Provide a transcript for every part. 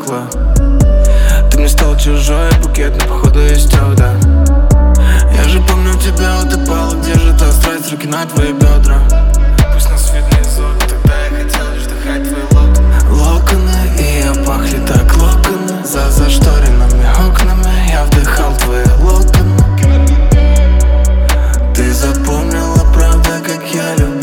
затухла. Ты мне стал чужой, букет, но походу истёк, да. Я же помню тебя, утопала, где же та страсть, руки на твои бедра. Пусть нас видно из окна, тогда я хотел лишь вдыхать твои локоны. Локоны, и я пахли так локоны. За зашторенными окнами я вдыхал твои локоны. Ты запомнила, правда, как я любил.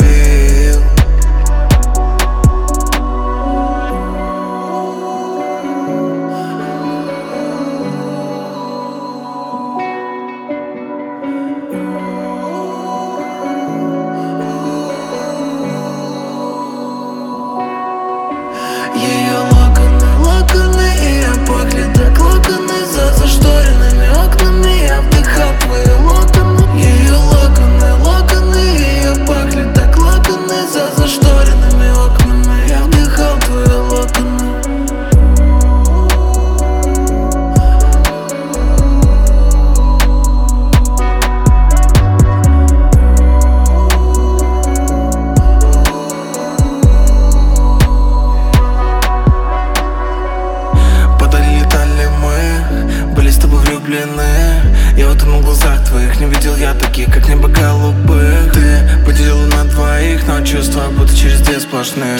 Ее локоны, и я пахли так локоны. За зашторенными окнами я вдыхал твои локоны. Ее локоны, и я пахли так локоны. За зашторенными окнами я вдыхал твои локоны. Я утонул в глазах твоих, не видел я таких, как небо голубых. Ты поделила на двоих, но чувства будто через две сплошных.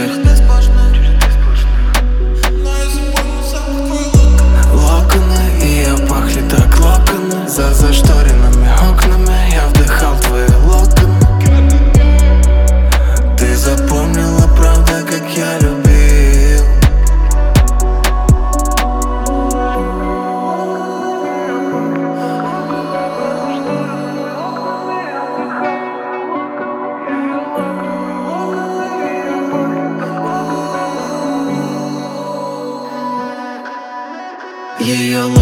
Локоны, и я пахли так локоны. За зашторенными окнами я вдыхал твои локоны. Ты запомнила, правда, как я любил. Ее